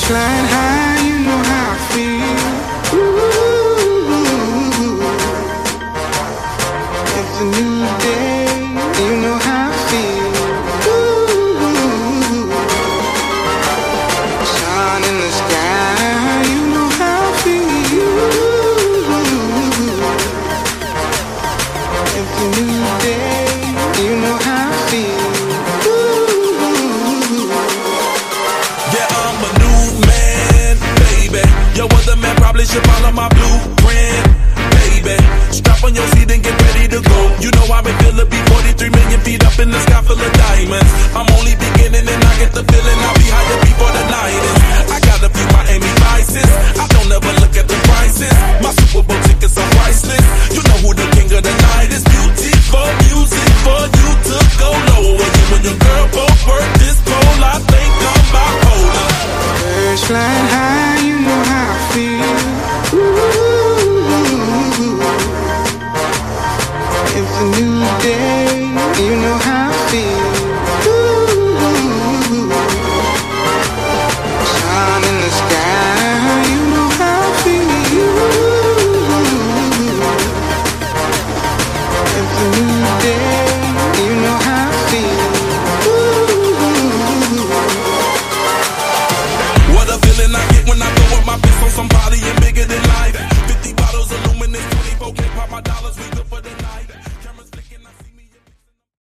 flying high, you know how I feel. Ooh, it's a new day, you know how I feel. Ooh, sun in the sky, you know how I feel. It's a new day, you know how I feel. Yo, other man probably should follow my blueprint, baby. Strap on your seat and get ready to go. You know how it feel to be 43 million feet up in the sky full of diamonds. I'm only beginning and I get the feeling I'll be higher before the night is. I got a few Miami vices. I don't ever look at the prices. My Super Bowl tickets are priceless. You know who the king of the night is. Beautiful music for you to go low. And you and your girl both work this pole. I think I'm bipolar. Birds flying high, you know how I feel. Ooh, it's a new day.